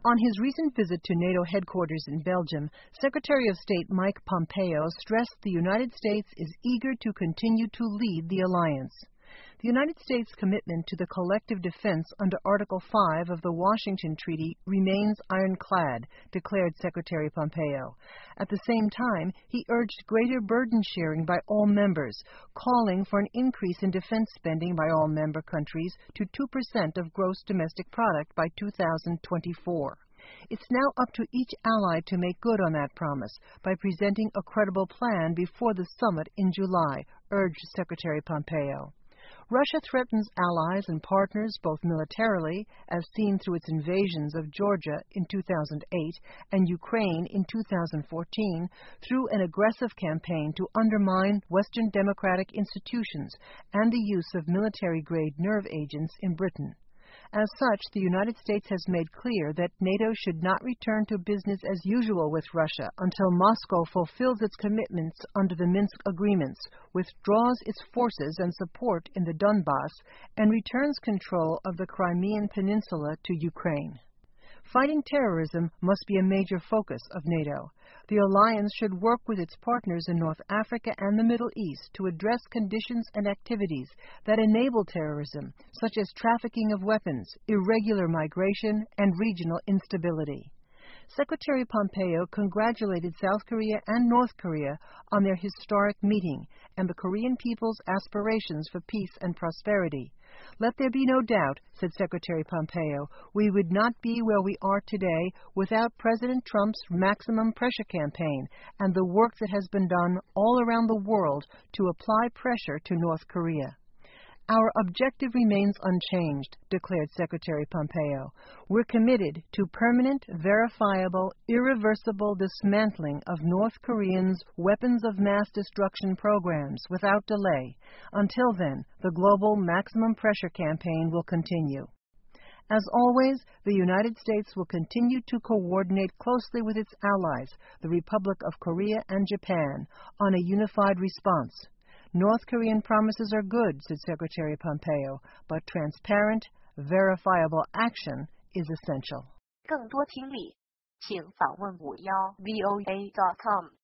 On his recent visit to NATO headquarters in Belgium, Secretary of State Mike Pompeo stressed the United States is eager to continue to lead the alliance. The United States' commitment to the collective defense under Article 5 of the Washington Treaty remains ironclad, declared Secretary Pompeo. At the same time, he urged greater burden sharing by all members, calling for an increase in defense spending by all member countries to 2% of gross domestic product by 2024. It's now up to each ally to make good on that promise by presenting a credible plan before the summit in July, urged Secretary Pompeo. Russia threatens allies and partners both militarily, as seen through its invasions of Georgia in 2008 and Ukraine in 2014, through an aggressive campaign to undermine Western democratic institutions and the use of military-grade nerve agents in Britain. As such, the United States has made clear that NATO should not return to business as usual with Russia until Moscow fulfills its commitments under the Minsk agreements, withdraws its forces and support in the Donbass, and returns control of the Crimean Peninsula to Ukraine. Fighting terrorism must be a major focus of NATO. The alliance should work with its partners in North Africa and the Middle East to address conditions and activities that enable terrorism, such as trafficking of weapons, irregular migration, and regional instability. Secretary Pompeo congratulated South Korea and North Korea on their historic meeting and the Korean people's aspirations for peace and prosperity. Let there be no doubt, said Secretary Pompeo, we would not be where we are today without President Trump's maximum pressure campaign and the work that has been done all around the world to apply pressure to North Korea. Our objective remains unchanged, declared Secretary Pompeo. We're committed to permanent, verifiable, irreversible dismantling of North Koreans' weapons of mass destruction programs without delay. Until then, the global maximum pressure campaign will continue. As always, the United States will continue to coordinate closely with its allies, the Republic of Korea and Japan, on a unified response. North Korean promises are good, said Secretary Pompeo, but transparent, verifiable action is essential. 更多听力，请访问51VOA.com。